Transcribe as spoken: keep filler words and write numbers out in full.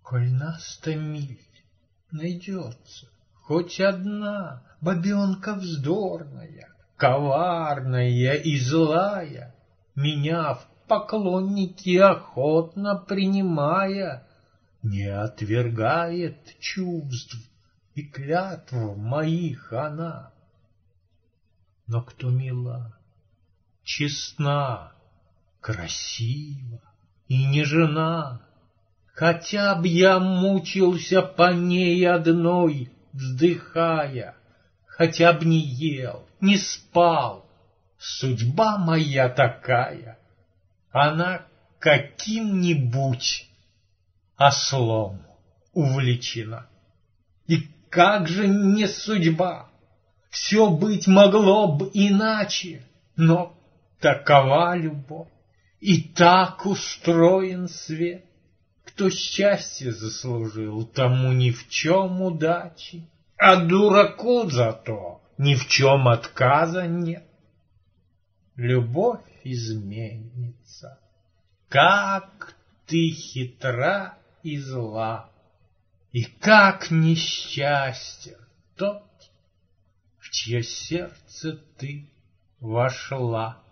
Коль на сто миль найдется хоть одна бабенка вздорная, коварная и злая, меня в поклонники охотно принимая, не отвергает чувств и клятв моих она. Но кто мила, честна, красива и нежна, хотя б я мучился по ней одной, вздыхая, хотя б не ел, не спал, судьба моя такая, она каким-нибудь ослом увлечена. И как же не судьба? Все быть могло б иначе, но такова любовь, и так устроен свет. Кто счастье заслужил, тому ни в чем удачи, а дураку зато ни в чем отказа нет. Любовь изменится, как ты хитра и зла, и как несчастен тот, в чье сердце ты вошла.